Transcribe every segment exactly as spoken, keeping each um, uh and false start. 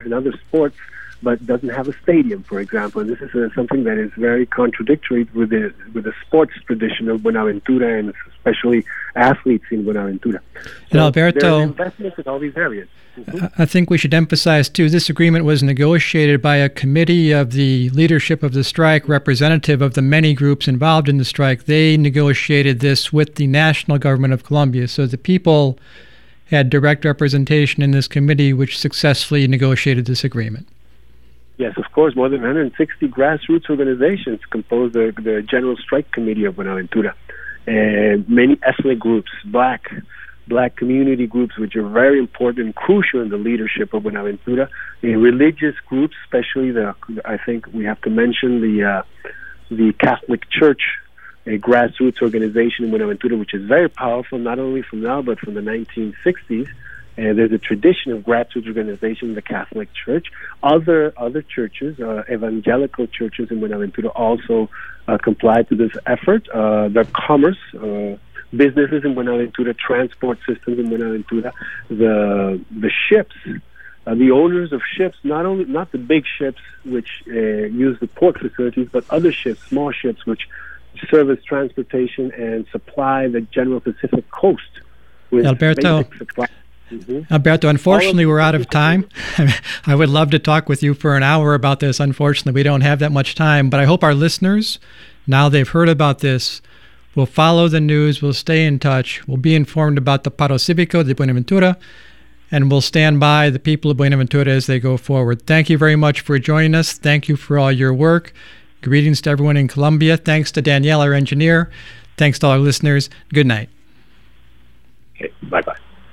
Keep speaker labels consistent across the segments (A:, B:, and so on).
A: and other sports, but doesn't have a stadium, for example. And this is uh, something that is very contradictory with the with the sports tradition of Buenaventura, and especially athletes in Buenaventura. So
B: and Alberto,
A: there are investments in all these areas. Mm-hmm.
B: I think we should emphasize, too, this agreement was negotiated by a committee of the leadership of the strike, representative of the many groups involved in the strike. They negotiated this with the national government of Colombia. So the people had direct representation in this committee, which successfully negotiated this agreement.
A: Yes, of course. More than one hundred sixty grassroots organizations compose the, the General Strike Committee of Buenaventura. And many ethnic groups, black black community groups, which are very important and crucial in the leadership of Buenaventura. And religious groups, especially the, I think we have to mention the uh, the Catholic Church, a grassroots organization in Buenaventura, which is very powerful, not only from now, but from the nineteen sixties. And there's a tradition of grassroots organization in the Catholic Church. Other other churches, uh, evangelical churches in Buenaventura, also uh, comply to this effort. Uh, the commerce, uh, businesses in Buenaventura, transport systems in Buenaventura, the the ships, uh, the owners of ships, not only not the big ships which uh, use the port facilities, but other ships, small ships, which service transportation and supply the general Pacific coast with
B: Alberto.
A: basic supply. Mm-hmm.
B: Alberto, unfortunately, we're out of time. I would love to talk with you for an hour about this. Unfortunately, we don't have that much time. But I hope our listeners, now they've heard about this, will follow the news, will stay in touch, will be informed about the Paro Cívico de Buenaventura, and will stand by the people of Buenaventura as they go forward. Thank you very much for joining us. Thank you for all your work. Greetings to everyone in Colombia. Thanks to Danielle, our engineer. Thanks to all our listeners. Good night.
A: Okay, bye-bye.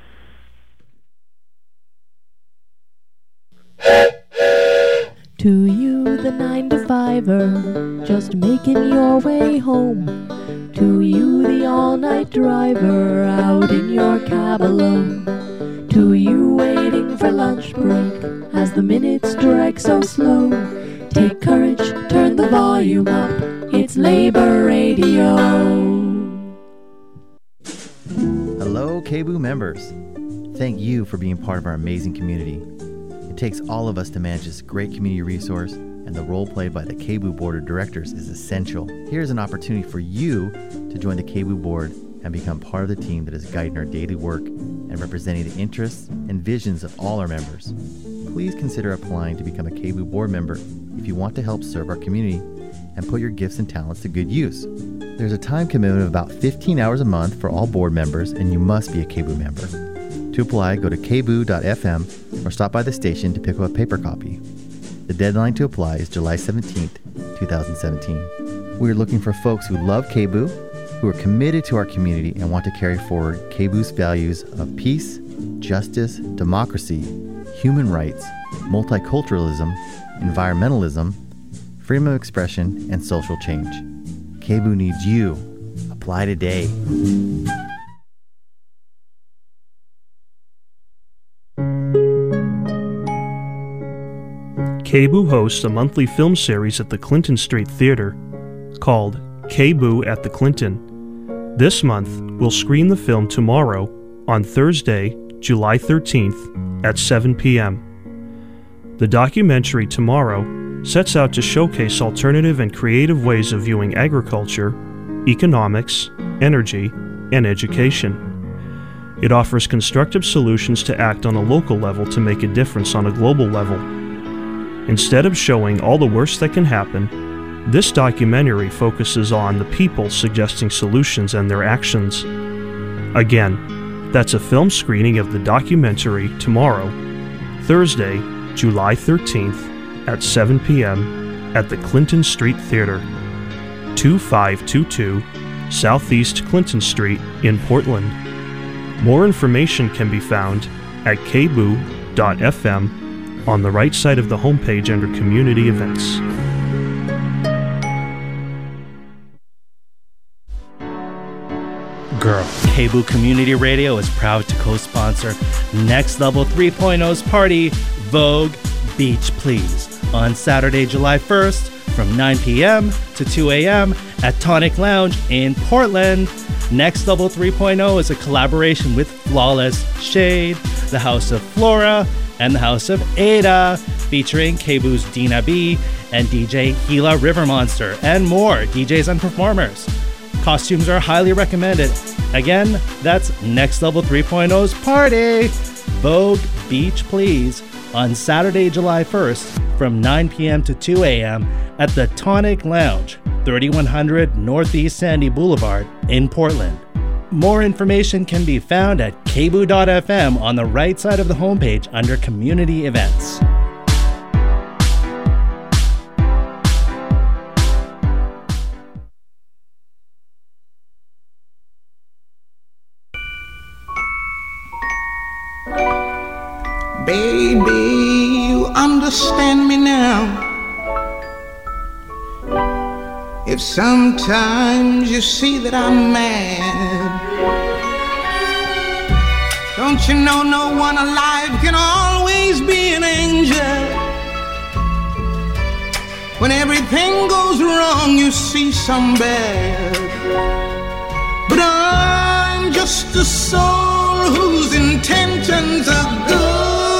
C: To you, the nine to fiver, just making your way home. To you, the all-night driver, out in your cab alone. To you, waiting for lunch break, as the minutes drag so slow. Take courage, turn the volume up, it's Labor Radio.
D: Hello, K B U members. Thank you for being part of our amazing community. It takes all of us to manage this great community resource, and the role played by the K B U Board of Directors is essential. Here's an opportunity for you to join the K B U Board and become part of the team that is guiding our daily work and representing the interests and visions of all our members. Please consider applying to become a K B U Board member if you want to help serve our community and put your gifts and talents to good use. There's a time commitment of about fifteen hours a month for all board members, and you must be a K B U member. To apply, go to k b u dot f m or stop by the station to pick up a paper copy. The deadline to apply is July seventeenth, twenty seventeen. We are looking for folks who love K B U, who are committed to our community and want to carry forward K B U's values of peace, justice, democracy, human rights, multiculturalism, environmentalism, freedom of expression, and social change. K B U needs you. Apply today.
E: K B U hosts a monthly film series at the Clinton Street Theater called K B U at the Clinton. This month, we'll screen the film Tomorrow on Thursday, July thirteenth at seven p.m. The documentary Tomorrow sets out to showcase alternative and creative ways of viewing agriculture, economics, energy, and education. It offers constructive solutions to act on a local level to make a difference on a global level. Instead of showing all the worst that can happen, this documentary focuses on the people suggesting solutions and their actions. Again, that's a film screening of the documentary Tomorrow, Thursday, July thirteenth at seven p.m. at the Clinton Street Theater, two five two two Southeast Clinton Street in Portland. More information can be found at k b u dot f m on the right side of the homepage under Community Events.
F: Girl. K B U Community Radio is proud to co-sponsor Next Level three point oh's party, Vogue Beach Please, on Saturday, July first from nine p.m. to two a.m. at Tonic Lounge in Portland. Next Level three point oh is a collaboration with Flawless Shade, the House of Flora, and the House of Ada, featuring K B Oo's Dina B and D J Gila River Monster, and more D Js and performers. Costumes are highly recommended. Again, that's Next Level three point oh's party, Vogue Beach Please, on Saturday, July first from nine p.m. to two a.m. at the Tonic Lounge, thirty-one hundred Northeast Sandy Boulevard in Portland. More information can be found at k b o o dot f m on the right side of the homepage under Community Events.
G: Baby, you understand me now. If sometimes you see that I'm mad, don't you know no one alive can always be an angel? When everything goes wrong, you see some bad. But I'm just a soul whose intentions are good.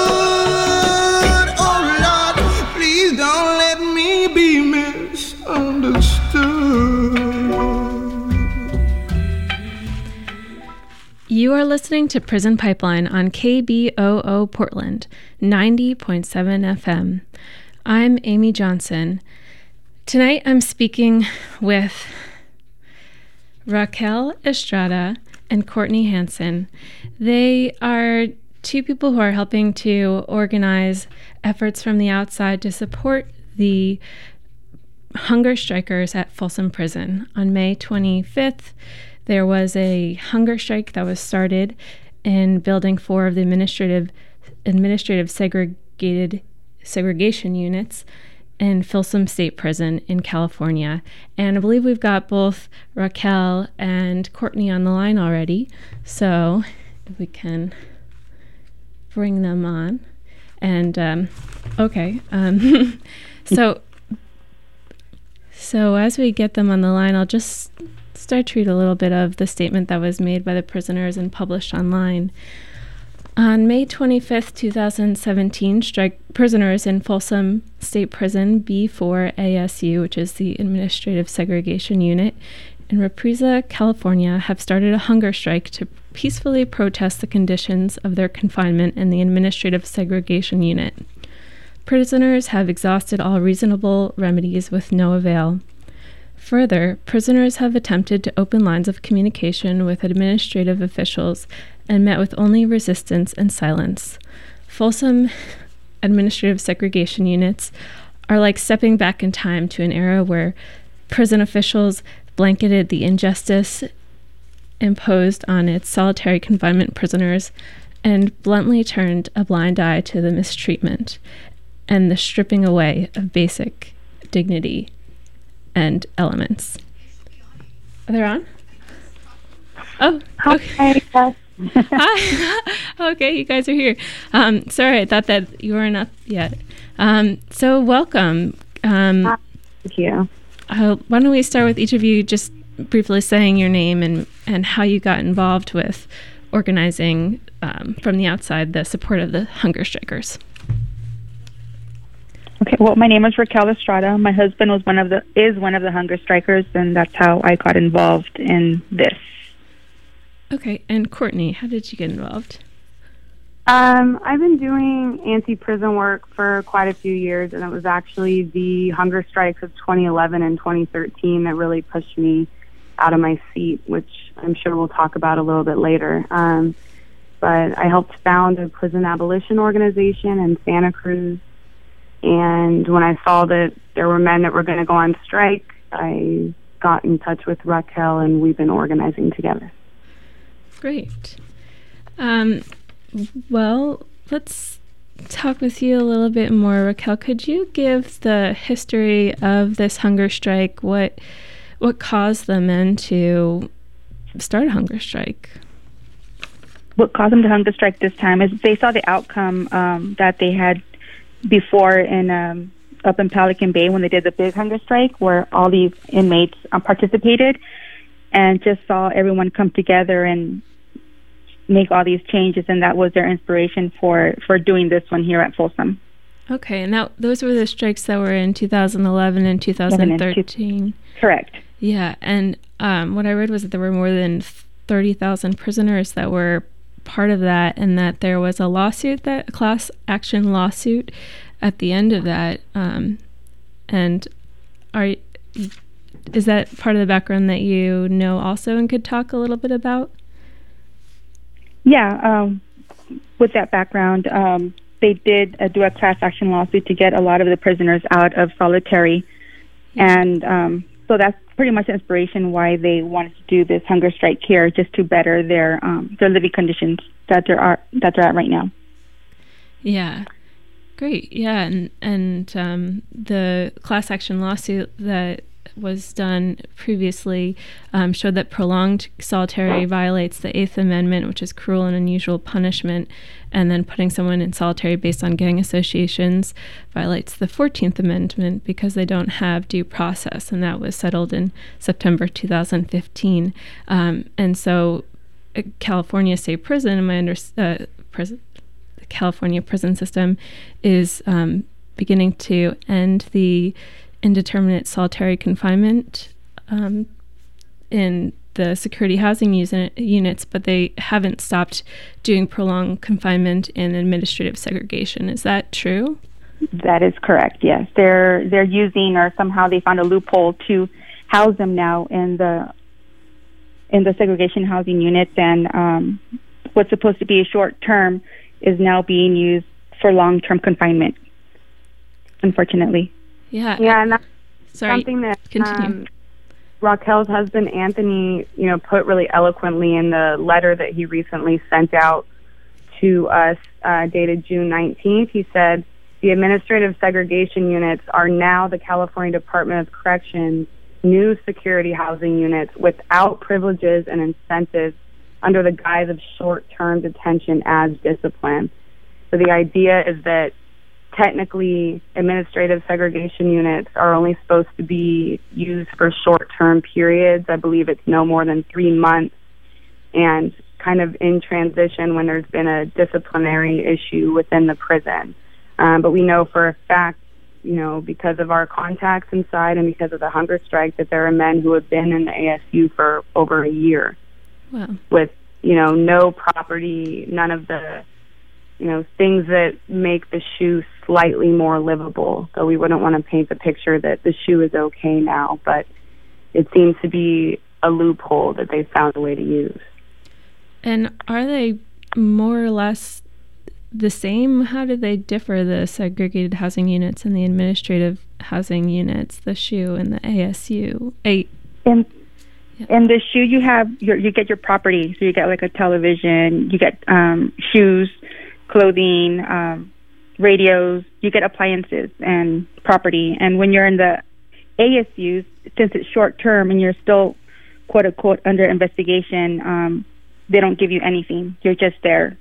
H: You are listening to Prison Pipeline on K B O O Portland, ninety point seven F M. I'm Amy Johnson. Tonight I'm speaking with Raquel Estrada and Courtney Hansen. They are two people who are helping to organize efforts from the outside to support the hunger strikers at Folsom Prison. On May twenty-fifth, there was a hunger strike that was started in Building four of the administrative administrative segregated segregation units in Folsom State Prison in California. And I believe we've got both Raquel and Courtney on the line already. So if we can bring them on. And um, okay, um, so so as we get them on the line, I'll just start to read a little bit of the statement that was made by the prisoners and published online. On May twenty-fifth, twenty seventeen, strike prisoners in Folsom State Prison B four A S U, which is the Administrative Segregation Unit, in Reprise, California, have started a hunger strike to peacefully protest the conditions of their confinement in the Administrative Segregation Unit. Prisoners have exhausted all reasonable remedies with no avail. Further, prisoners have attempted to open lines of communication with administrative officials and met with only resistance and silence. Folsom administrative segregation units are like stepping back in time to an era where prison officials blanketed the injustice imposed on its solitary confinement prisoners and bluntly turned a blind eye to the mistreatment and the stripping away of basic dignity and elements. Are they on? Oh, okay. Hi. Hi. Okay, you guys are here. Um, sorry, I thought that you weren't up yet. Um, so welcome. Um,
I: Thank you.
H: Uh, why don't we start with each of you just briefly saying your name and, and how you got involved with organizing um, from the outside the support of the hunger strikers.
I: Okay, well, my name is Raquel Estrada. My husband was one of the is one of the hunger strikers, and that's how I got involved in this.
H: Okay, and Courtney, how did you get involved?
J: Um, I've been doing anti-prison work for quite a few years, and it was actually the hunger strikes of twenty eleven and twenty thirteen that really pushed me out of my seat, which I'm sure we'll talk about a little bit later. Um, but I helped found a prison abolition organization in Santa Cruz. And when I saw that there were men that were going to go on strike, I got in touch with Raquel, and we've been organizing together.
H: Great. Um, well, let's talk with you a little bit more, Raquel. Could you give the history of this hunger strike? What what caused the men to start a hunger strike?
I: What caused them to hunger strike this time is they saw the outcome um, that they had before in um, up in Pelican Bay when they did the big hunger strike, where all these inmates um, participated, and just saw everyone come together and make all these changes, and that was their inspiration for, for doing this one here at Folsom.
H: Okay, and that, those were the strikes that were in two thousand eleven and two thousand thirteen.
I: Correct.
H: Yeah, and um, what I read was that there were more than thirty thousand prisoners that were part of that, and that there was a lawsuit, that a class action lawsuit at the end of that. Um, and are is that part of the background that you know also and could talk a little bit about?
I: Yeah, um, with that background, um, they did uh, do a class action lawsuit to get a lot of the prisoners out of solitary. And um, so that's pretty much the inspiration why they wanted to do this hunger strike here, just to better their um, their living conditions that they're, are, that they're at right now.
H: Yeah. Great. Yeah. And, and um, the class action lawsuit that was done previously um, showed that prolonged solitary violates the Eighth Amendment, which is cruel and unusual punishment, and then putting someone in solitary based on gang associations violates the Fourteenth Amendment because they don't have due process, and that was settled in September two thousand fifteen. Um, and so uh, California State Prison, my under, uh, prison, the California prison system is um, beginning to end the indeterminate solitary confinement um, in the security housing usi- units, but they haven't stopped doing prolonged confinement in administrative segregation. Is that true?
I: That is correct, yes. They're they're using, or somehow they found a loophole to house them now in the in the segregation housing units, and um, what's supposed to be a short term is now being used for long-term confinement, unfortunately.
H: Yeah.
J: Yeah, and that's
H: Sorry.
J: something that
H: Continue.
J: um, Raquel's husband, Anthony, you know, put really eloquently in the letter that he recently sent out to us, uh, dated June nineteenth. He said, the administrative segregation units are now the California Department of Corrections' new security housing units without privileges and incentives under the guise of short-term detention as discipline. So the idea is that technically, administrative segregation units are only supposed to be used for short-term periods. I believe it's no more than three months, and kind of in transition when there's been a disciplinary issue within the prison. Um, but we know for a fact, you know, because of our contacts inside and because of the hunger strike, that there are men who have been in the A S U for over a year.
H: Wow.
J: With, you know, no property, none of the, you know, things that make the SHU slightly more livable. So we wouldn't want to paint the picture that the SHU is okay now, but it seems to be a loophole that they found a way to use.
H: And are they more or less the same? How do they differ, the segregated housing units and the administrative housing units, the SHU and the A S U? A-
I: in,
H: yeah.
I: in the SHU, you have your, you get your property. So you get like a television, you get um, shoes, clothing, um, radios, you get appliances and property. And when you're in the A S Us, since it's short term and you're still quote unquote under investigation, um, they don't give you anything. You're just there.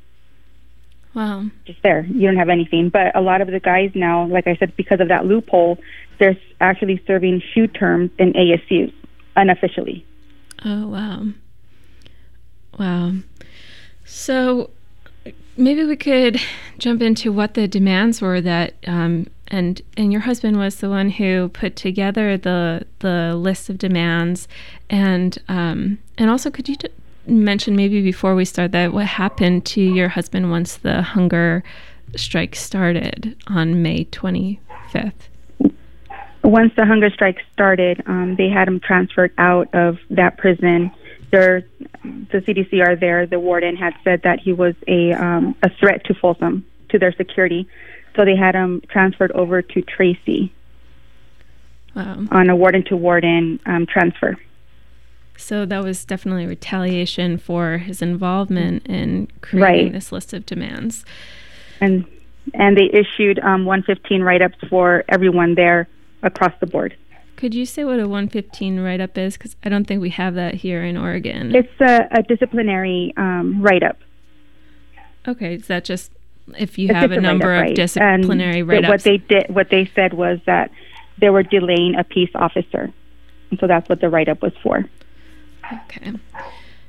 H: Wow.
I: Just there. You don't have anything. But a lot of the guys now, like I said, because of that loophole, they're actually serving SHU terms in A S Us unofficially.
H: Oh, wow. Wow. So maybe we could jump into what the demands were that, um, and and your husband was the one who put together the the list of demands, and um, and also could you t- mention maybe before we start that what happened to your husband once the hunger strike started on May twenty-fifth?
I: Once the hunger strike started, um, they had him transferred out of that prison. There, the C D C are there. The warden had said that he was a um, a threat to Folsom, to their security. So they had him transferred over to Tracy.
H: Wow.
I: On a warden-to-warden um, transfer.
H: So that was definitely retaliation for his involvement in creating
I: right.
H: this list of demands.
I: And and they issued um, one fifteen write-ups for everyone there across the board.
H: Could you say what a one fifteen write-up is? Because I don't think we have that here in Oregon.
I: It's a, a disciplinary um, write-up.
H: Okay, is that just if you
I: it's
H: have a number
I: right.
H: of disciplinary
I: and
H: write-ups?
I: What they did, what they said was that they were delaying a peace officer, and so that's what the write-up was for.
H: Okay.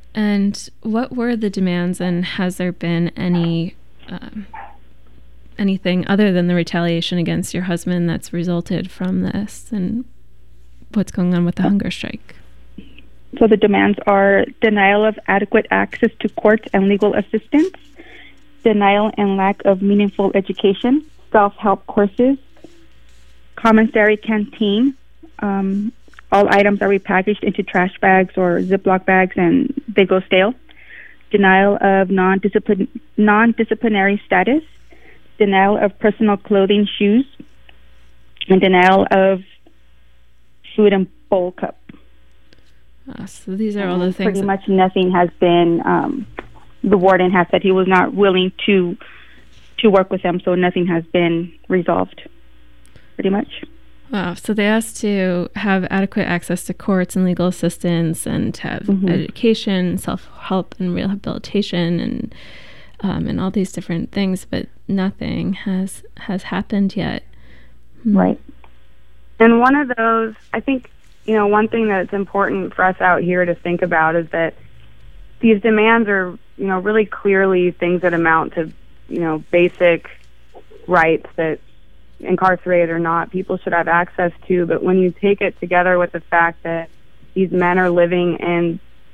H: And what were the demands, and has there been any um, anything other than the retaliation against your husband that's resulted from this, and what's going on with the hunger strike?
I: So the demands are denial of adequate access to court and legal assistance, denial and lack of meaningful education, self-help courses, commissary canteen. Um, all items are repackaged into trash bags or Ziploc bags, and they go stale. Denial of non-discipline, non-disciplinary status, denial of personal clothing, shoes, and denial of food and bowl cup.
H: Uh, so these are all the things.
I: Pretty much nothing has been. Um, the warden has said he was not willing to to work with them, so nothing has been resolved. Pretty much.
H: Wow. So they asked to have adequate access to courts and legal assistance, and have
I: Mm-hmm.
H: education, self-help, and rehabilitation, and um, and all these different things, but nothing has has happened yet. Hmm.
J: Right. And one of those, I think, you know, one thing that's important for us out here to think about is that these demands are, you know, really clearly things that amount to, you know, basic rights that incarcerated or not, people should have access to. But when you take it together with the fact that these men are living in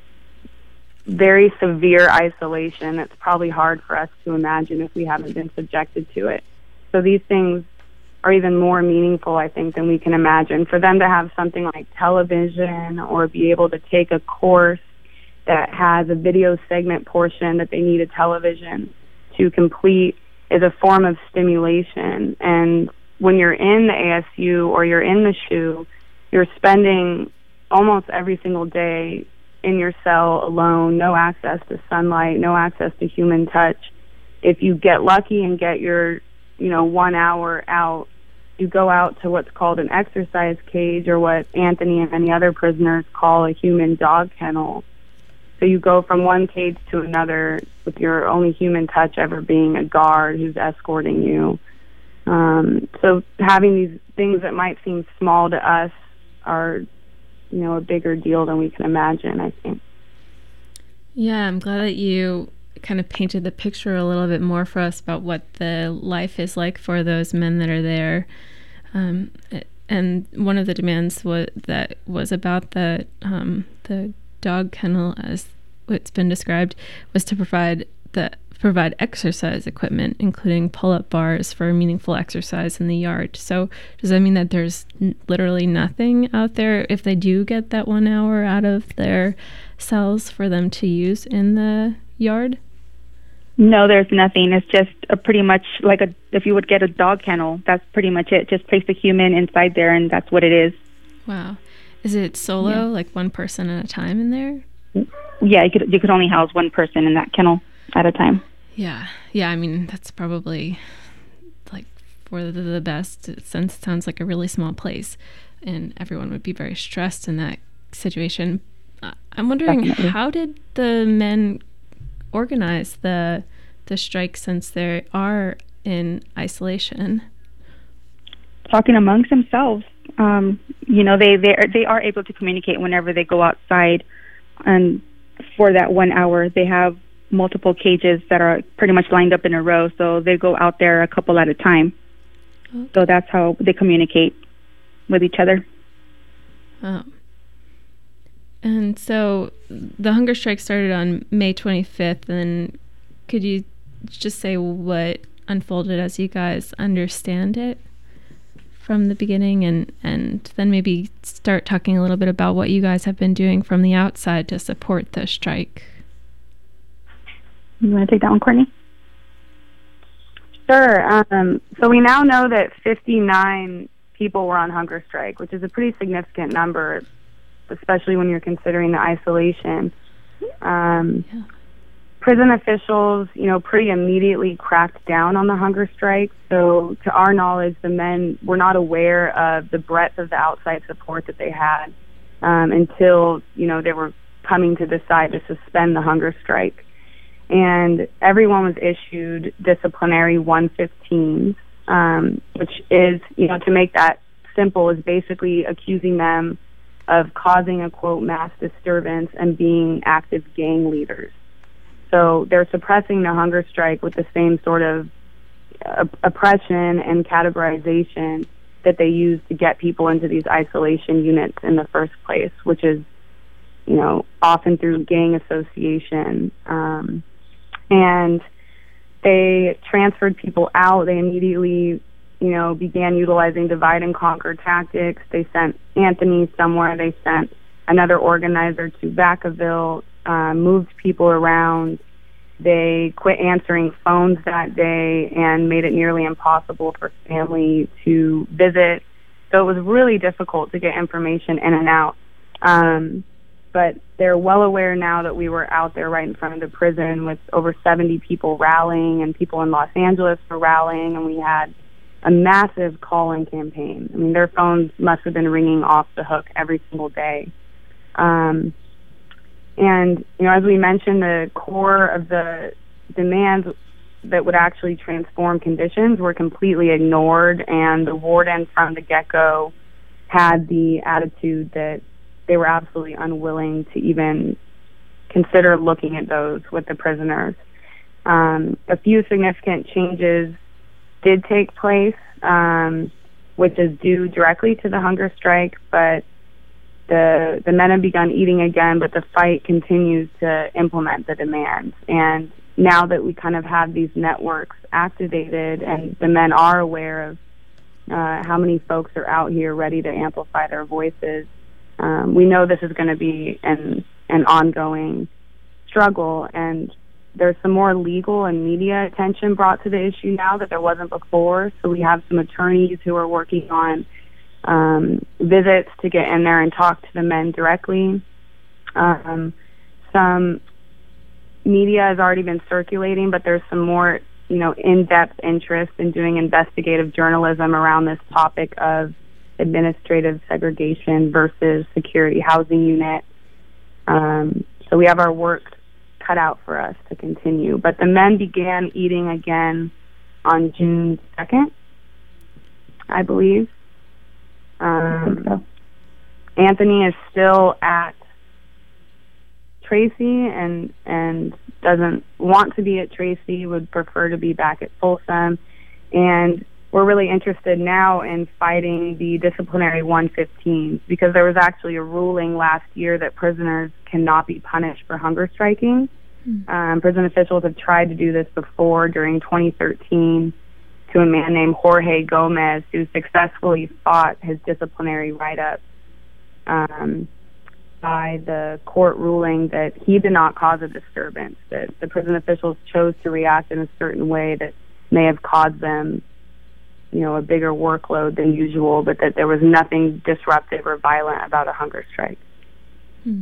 J: very severe isolation, it's probably hard for us to imagine if we haven't been subjected to it. So these things are even more meaningful, I think, than we can imagine. For them to have something like television or be able to take a course that has a video segment portion that they need a television to complete is a form of stimulation. And when you're in the A S U or you're in the S H U, you're spending almost every single day in your cell alone, no access to sunlight, no access to human touch. If you get lucky and get your, you know, one hour out, you go out to what's called an exercise cage, or what Anthony and many other prisoners call a human dog kennel. So you go from one cage to another with your only human touch ever being a guard who's escorting you. Um, so having these things that might seem small to us are, you know, a bigger deal than we can imagine, I think.
H: Yeah, I'm glad that you kind of painted the picture a little bit more for us about what the life is like for those men that are there. Um, and one of the demands was, that was about the um, the dog kennel, as it's been described, was to provide the provide exercise equipment, including pull-up bars for meaningful exercise in the yard. So does that mean that there's n- literally nothing out there if they do get that one hour out of their cells for them to use in the yard?
I: No, there's nothing. It's just a pretty much like a if you would get a dog kennel, that's pretty much it. Just place the human inside there, and that's what it is.
H: Wow. Is it solo, yeah. like one person at a time in there?
I: Yeah, you could you could only house one person in that kennel at a time.
H: Yeah. Yeah, I mean, that's probably like for the, the best, since it sounds like a really small place, and everyone would be very stressed in that situation. Uh, I'm wondering, Definitely. How did the men organize the the strike, since they are in isolation?
I: Talking amongst themselves. Um, you know, they they are, they are able to communicate whenever they go outside, and for that one hour, they have multiple cages that are pretty much lined up in a row. So they go out there a couple at a time. Okay. So that's how they communicate with each other.
H: Oh. And so the hunger strike started on May twenty-fifth, and could you just say what unfolded as you guys understand it from the beginning, and, and then maybe start talking a little bit about what you guys have been doing from the outside to support the strike?
I: You want to take that one, Courtney?
J: Sure. Um, so we now know that fifty-nine people were on hunger strike, which is a pretty significant number, especially when you're considering the isolation. Um, yeah. Prison officials, you know, pretty immediately cracked down on the hunger strike. So to our knowledge, the men were not aware of the breadth of the outside support that they had um, until, you know, they were coming to decide to suspend the hunger strike. And everyone was issued disciplinary one fifteens, um, which is, you know, to make that simple, is basically accusing them of causing a, quote, mass disturbance and being active gang leaders. So they're suppressing the hunger strike with the same sort of uh, oppression and categorization that they use to get people into these isolation units in the first place, which is, you know, often through gang association. Um, and they transferred people out. They immediately, you know, began utilizing divide and conquer tactics. They sent Anthony somewhere. They sent another organizer to Vacaville, uh, moved people around. They quit answering phones that day and made it nearly impossible for family to visit. So it was really difficult to get information in and out. Um, but they're well aware now that we were out there right in front of the prison with over seventy people rallying, and people in Los Angeles were rallying, and we had a massive call-in campaign. I mean, their phones must have been ringing off the hook every single day. Um, and, you know, as we mentioned, the core of the demands that would actually transform conditions were completely ignored, and the warden from the get-go had the attitude that they were absolutely unwilling to even consider looking at those with the prisoners. Um, a few significant changes did take place, um, which is due directly to the hunger strike, but the the men have begun eating again, but the fight continues to implement the demands. And now that we kind of have these networks activated and the men are aware of uh, how many folks are out here ready to amplify their voices, um, we know this is going to be an, an ongoing struggle. And there's some more legal and media attention brought to the issue now that there wasn't before. So we have some attorneys who are working on um, visits to get in there and talk to the men directly. Um, some media has already been circulating, but there's some more, you know, in-depth interest in doing investigative journalism around this topic of administrative segregation versus security housing unit. Um, so we have our work cut out for us to continue. But the men began eating again on June second, I believe. Um, so. Anthony is still at Tracy and and doesn't want to be at Tracy, would prefer to be back at Folsom. And we're really interested now in fighting the disciplinary one fifteens, because there was actually a ruling last year that prisoners cannot be punished for hunger striking. Mm. Um, prison officials have tried to do this before during twenty thirteen to a man named Jorge Gomez, who successfully fought his disciplinary write-up um, by the court ruling that he did not cause a disturbance, that the prison officials chose to react in a certain way that may have caused them, you know, a bigger workload than usual, but that there was nothing disruptive or violent about a hunger strike.
H: Hmm.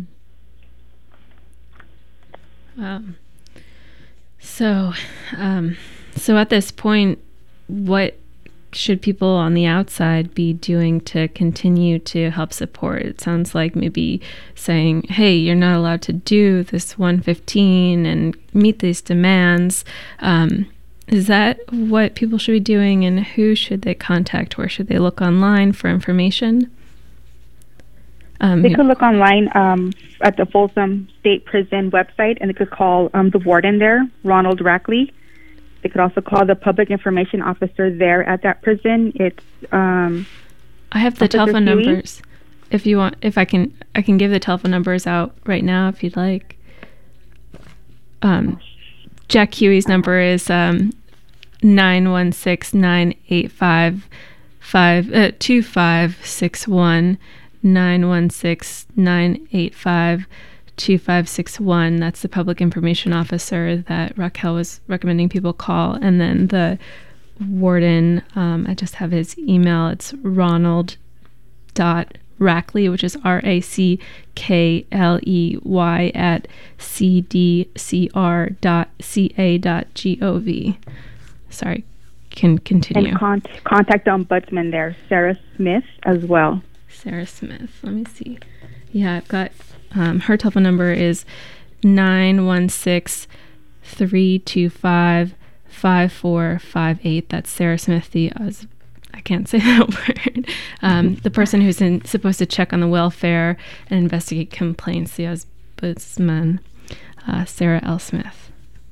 H: Wow. So, um, so at this point, what should people on the outside be doing to continue to help support? It sounds like maybe saying, hey, you're not allowed to do this one fifteen and meet these demands. Um, is that what people should be doing, and who should they contact? Where should they look online for information?
I: Um, they could look online um, at the Folsom State Prison website, and they could call um, the warden there, Ronald Rackley. They could also call the public information officer there at that prison. It's um,
H: I have the telephone numbers. If you want, if I can, I can give the telephone numbers out right now if you'd like. Um, Jack Huey's number is um, nine one six nine eight five five uh, two five six one. nine one six nine eight five two five six one. That's the public information officer that Raquel was recommending people call. And then the warden, um, I just have his email. It's Ronald dot Rackley, which is R A C K L E Y at C D C R dot C A dot G O V. Sorry, can continue.
I: And con- contact the ombudsman there, Sarah Smith, as well.
H: Sarah Smith. Let me see. Yeah, I've got um, her telephone number is nine one six three two five five four five eight. That's Sarah Smith, the I can't say that word. Um, the person who's in, supposed to check on the welfare and investigate complaints, the ombudsman, uh, Sarah L. Smith.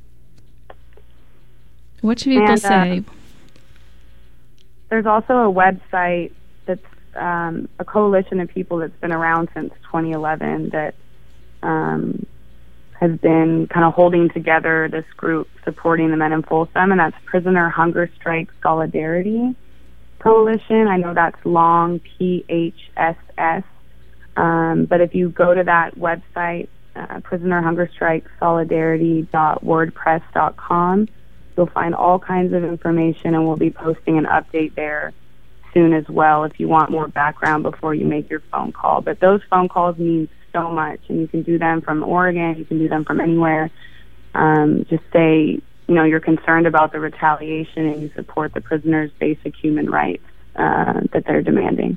H: What should people
J: And, uh,
H: say?
J: There's also a website that's um, a coalition of people that's been around since twenty eleven that um, has been kind of holding together this group supporting the men in Folsom, and that's Prisoner Hunger Strike Solidarity Coalition. I know that's long, P H S S, um, but if you go to that website, uh, prisoner hunger strike solidarity dot wordpress dot com, you'll find all kinds of information, and we'll be posting an update there soon as well if you want more background before you make your phone call. But those phone calls mean so much, and you can do them from Oregon, you can do them from anywhere. Um, just say, you know, you're concerned about the retaliation and you support the prisoners' basic human rights uh, that they're demanding.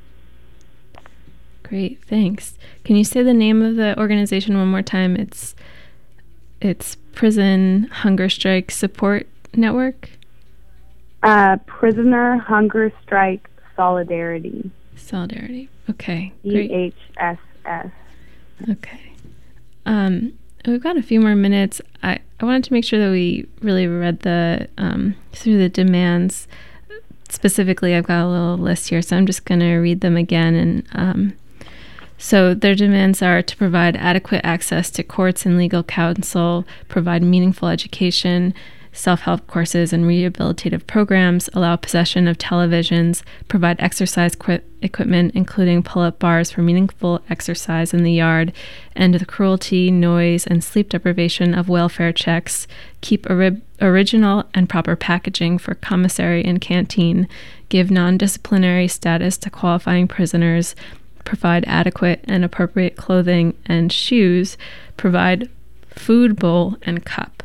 H: Great, thanks. Can you say the name of the organization one more time? It's it's Prison Hunger Strike Support Network?
J: Uh, Prisoner Hunger Strike Solidarity.
H: Solidarity. Okay.
J: P H S S.
H: Okay. Um, we've got a few more minutes. I, I wanted to make sure that we really read the um, through the demands. Specifically, I've got a little list here, so I'm just going to read them again. And um, so their demands are to provide adequate access to courts and legal counsel, provide meaningful education, self-help courses and rehabilitative programs, allow possession of televisions, provide exercise qu- equipment, including pull-up bars for meaningful exercise in the yard, end the cruelty, noise, and sleep deprivation of welfare checks, keep ori- original and proper packaging for commissary and canteen, give non-disciplinary status to qualifying prisoners, provide adequate and appropriate clothing and shoes, provide food bowl and cup.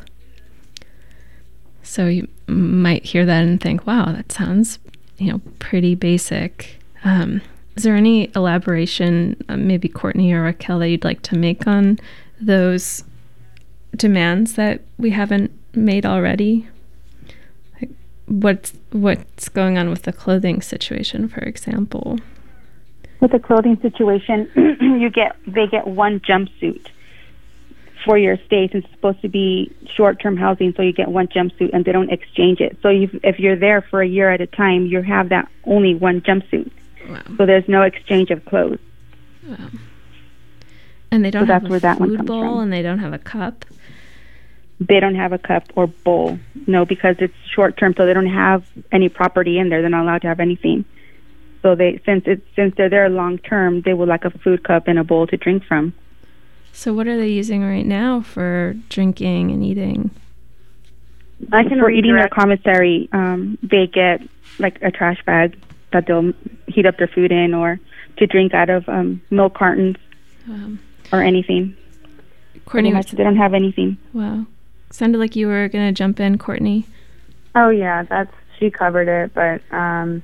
H: So you might hear that and think, wow, that sounds, you know, pretty basic. Um, is there any elaboration, uh, maybe Courtney or Raquel, that you'd like to make on those demands that we haven't made already? Like what's, what's going on with the clothing situation, for example?
I: With the clothing situation, you get they get one jumpsuit for your stay, since it's supposed to be short-term housing, so you get one jumpsuit and they don't exchange it. So you, if you're there for a year at a time, you have that only one jumpsuit.
H: Wow.
I: So there's no exchange of clothes.
H: Wow. And they don't
I: so
H: have
I: that's
H: a
I: where that one
H: food
I: comes
H: bowl,
I: from.
H: and they don't have a cup.
I: They don't have a cup or bowl, no, because it's short-term, so they don't have any property in there. They're not allowed to have anything. So they, since it's since they're there long-term, they would like a food cup and a bowl to drink from.
H: So what are they using right now for drinking and eating?
I: I can for eating their commissary, um, they get like a trash bag that they'll heat up their food in, or to drink out of um, milk cartons
H: um,
I: or anything.
H: Courtney,
I: much, they don't have anything.
H: Wow, sounded like you were gonna jump in, Courtney.
J: Oh yeah, that's she covered it, but um,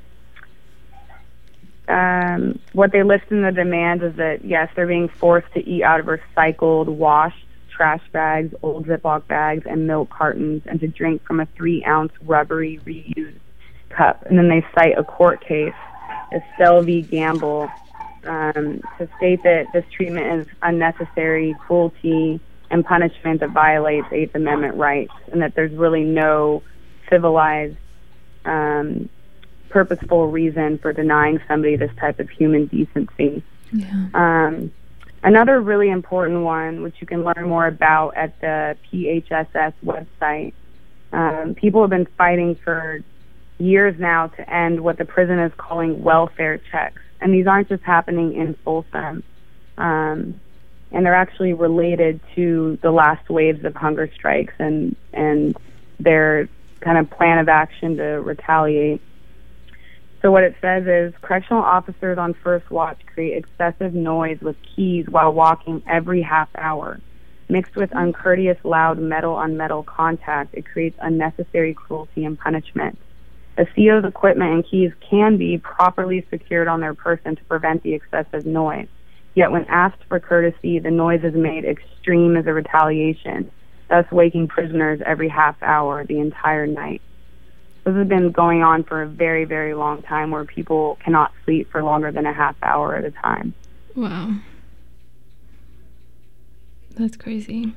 J: um, what they list in the demands is that yes, they're being forced to eat out of recycled, washed trash bags, old Ziploc bags, and milk cartons, and to drink from a three-ounce rubbery reused cup. And then they cite a court case, Estelle v. Gamble, um, to state that this treatment is unnecessary, cruelty, and punishment that violates Eighth Amendment rights, and that there's really no civilized, um, purposeful reason for denying somebody this type of human decency.
H: Yeah.
J: Um, another really important one, which you can learn more about at the P H S S website, um, people have been fighting for years now to end what the prison is calling welfare checks. And these aren't just happening in Folsom. Um, and they're actually related to the last waves of hunger strikes and, and their kind of plan of action to retaliate. So what it says is, correctional officers on first watch create excessive noise with keys while walking every half hour. Mixed with uncourteous, loud metal-on-metal contact, it creates unnecessary cruelty and punishment. The C O's equipment and keys can be properly secured on their person to prevent the excessive noise. Yet when asked for courtesy, the noise is made extreme as a retaliation, thus waking prisoners every half hour the entire night. This has been going on for a very, very long time, where people cannot sleep for longer than a half hour at a time.
H: Wow. That's crazy.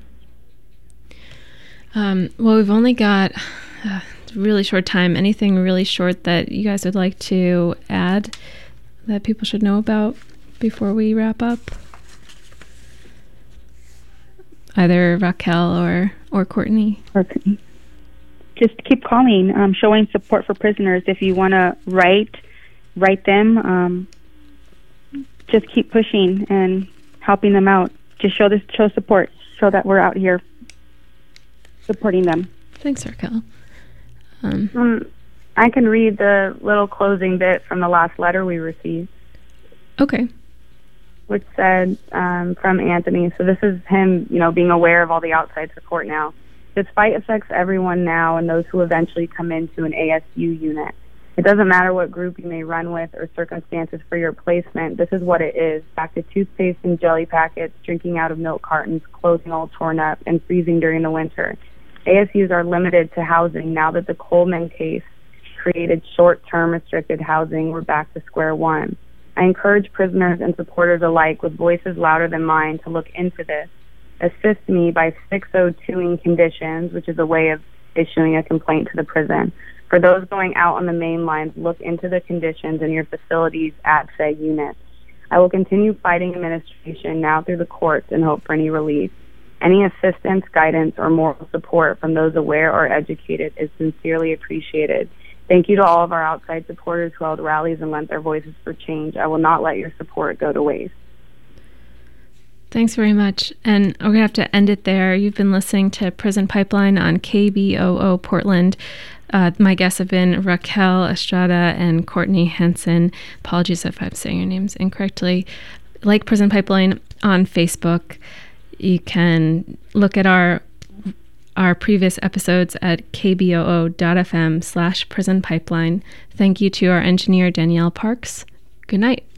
H: Um, well, we've only got a really short time. Anything really short that you guys would like to add that people should know about before we wrap up? Either Raquel or, or Courtney.
I: Courtney. Just keep calling, um, showing support for prisoners. If you want to write, write them. Um, just keep pushing and helping them out. Just show this, show support. Show that we're out here supporting them.
H: Thanks, Raquel. Um,
J: um, I can read the little closing bit from the last letter we received.
H: Okay.
J: Which said, um, from Anthony, so this is him, you know, being aware of all the outside support now. This fight affects everyone now and those who eventually come into an A S U unit. It doesn't matter what group you may run with or circumstances for your placement. This is what it is. Back to toothpaste and jelly packets, drinking out of milk cartons, clothing all torn up, and freezing during the winter. A S Us are limited to housing now that the Coleman case created short-term restricted housing. We're back to square one. I encourage prisoners and supporters alike with voices louder than mine to look into this. Assist me by six oh two-ing conditions, which is a way of issuing a complaint to the prison. For those going out on the main lines, look into the conditions in your facilities at said units. I will continue fighting administration now through the courts and hope for any relief. Any assistance, guidance, or moral support from those aware or educated is sincerely appreciated. Thank you to all of our outside supporters who held rallies and lent their voices for change. I will not let your support go to waste.
H: Thanks very much. And we're going to have to end it there. You've been listening to Prison Pipeline on K B O O Portland. Uh, my guests have been Raquel Estrada and Courtney Henson. Apologies if I'm saying your names incorrectly. Like Prison Pipeline on Facebook. You can look at our our previous episodes at kboo.fm slash prison pipeline. Thank you to our engineer, Danielle Parks. Good night.